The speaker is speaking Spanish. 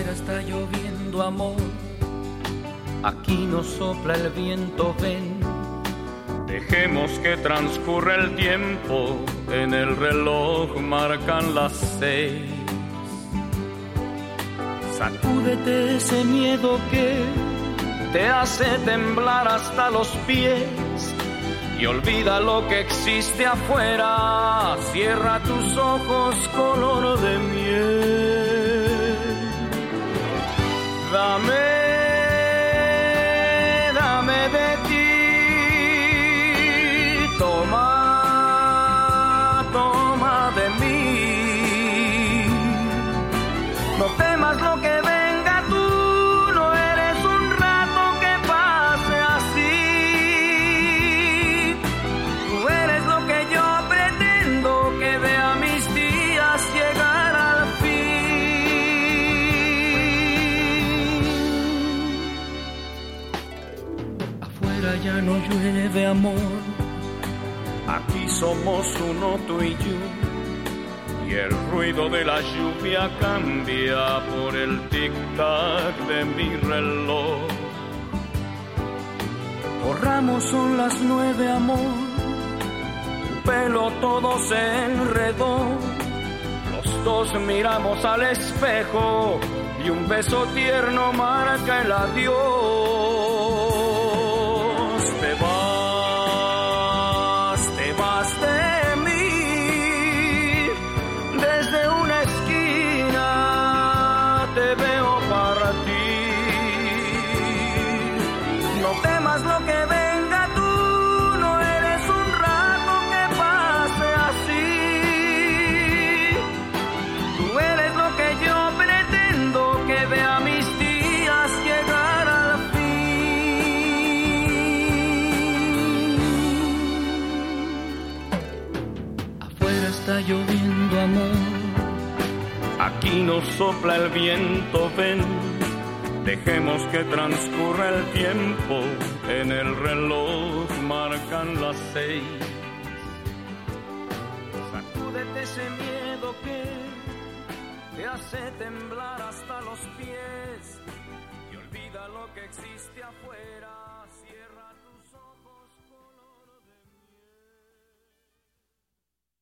Afuera está lloviendo, amor, aquí no sopla el viento, ven. Dejemos que transcurra el tiempo, en el reloj marcan las 6. Sacúdete ese miedo que te hace temblar hasta los pies y olvida lo que existe afuera. Cierra tus ojos color de miel. Dame de ti, toma de mí. No temas lo que venga, tú no eres un rato que pase así. Tú eres lo que yo pretendo, que vea mis días llegar al fin. Afuera ya no llueve, amor, aquí somos uno tú y yo. Y el ruido de la lluvia cambia por el tic-tac de mi reloj. Corramos, son las 9, amor, Tu pelo todo se enredó. Los dos miramos al espejo y un beso tierno marca el adiós. Te vas de mí. Desde una esquina te veo partir. No temas lo que venga, tú no eres un rato que pase así. Tú eres lo que yo pretendo, que vea mis días llegar al fin. Afuera está lloviendo, amor, aquí no sopla el viento, ven. Dejemos que transcurra el tiempo, en el reloj marcan las 6. Sacúdete ese miedo que te hace temblar hasta los pies y olvida lo que existe afuera.